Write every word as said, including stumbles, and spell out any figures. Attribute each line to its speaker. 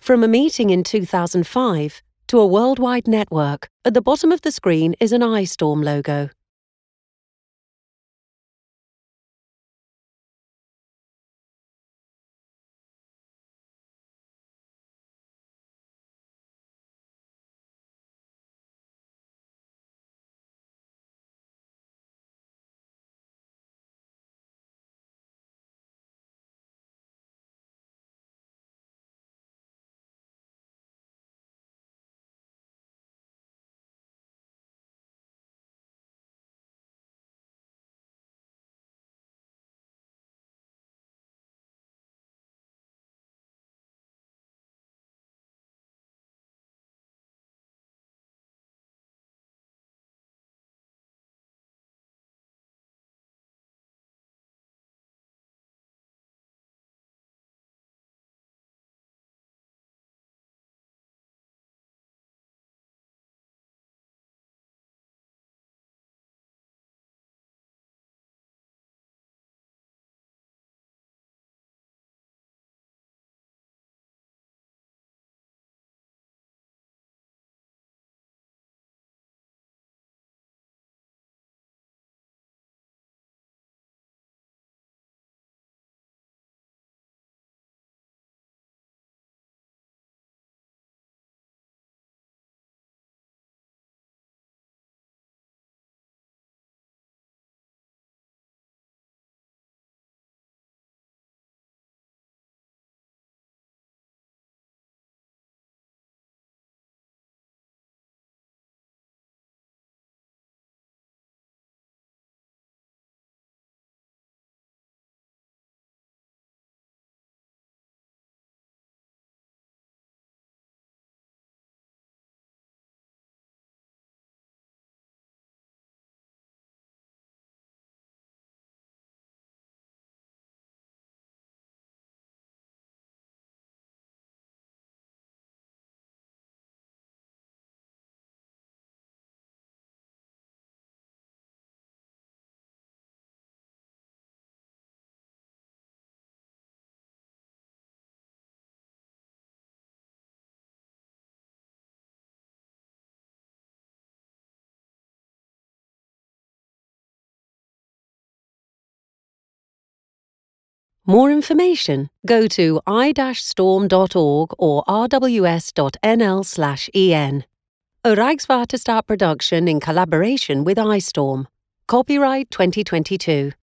Speaker 1: From a meeting in two thousand five to a worldwide network, at the bottom of the screen is an iStorm logo. More information, go to i dash storm dot org or r w s dot n l slash e n. A Rijkswaterstaat production in collaboration with iStorm. Copyright twenty twenty-two.